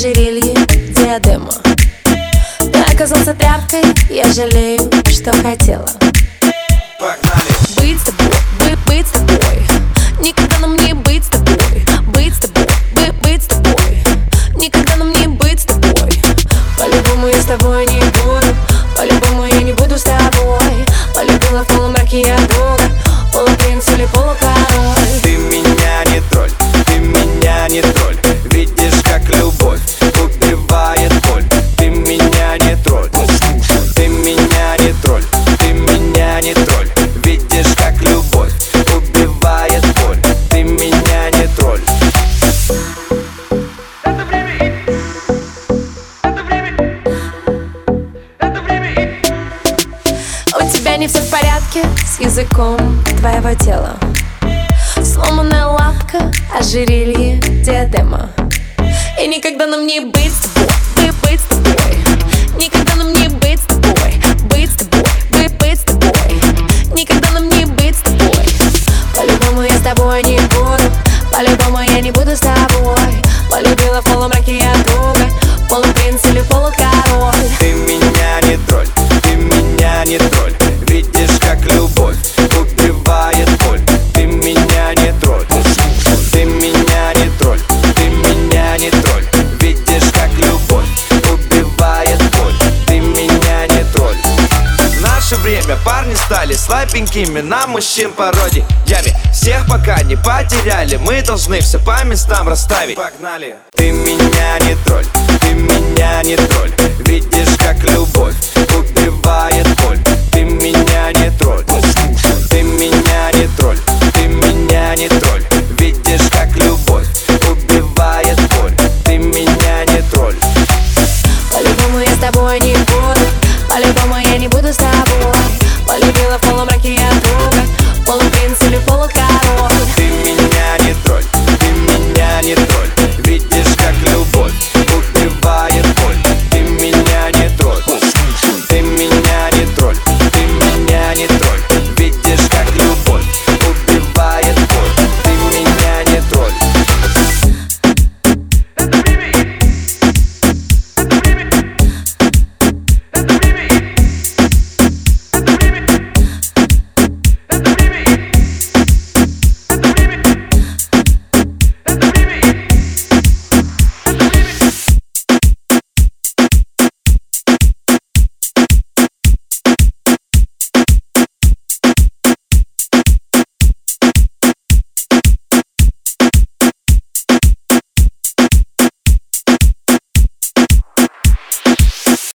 ожерелье, диадема. Ты оказался тряпкой, я жалею, что хотела. Погнали! Быть с тобой, быть с тобой. Никогда нам не быть с тобой. Быть с тобой, быть с тобой. Никогда нам не быть с тобой. По-любому я с тобой не буду. По-любому я не буду с тобой. Полюбила в полумраке я друга. Полупринц или полукороль. Ты меня не тролль, ты меня не тролль. Видишь, как любовь убивает боль. Ты меня не тролль, ты меня не тролль, ты меня не тролль. Видишь, как любовь убивает боль. Ты меня не тролль. Это время, это время, это время. У тебя не все в порядке с языком твоего тела. Сломанная лапка, ожерелье, диадема. И никогда нам не быть с тобой, быть с тобой. Никогда нам не быть с тобой, быть с тобой, быть с тобой. Никогда нам не быть с тобой. По-любому я с тобой не буду. По-любому я не буду с тобой. Полюбила в полумраке я друга. Полупринц или полукороль. Ты меня не тролль, ты меня не тролль. Видишь, как любовь убивает боль. Ты меня не тролль, ты меня не тролль, ты меня не тролль. Видишь, как любовь убивает боль. Ты меня не тролль. В наше время парни стали слабенькими на мужчин пародиями. Всех пока не потеряли, мы должны все по местам расставить. Погнали! Ты меня не тролль, ты меня не тролль. Видишь, как любовь убивает боль. Ты меня не тролль.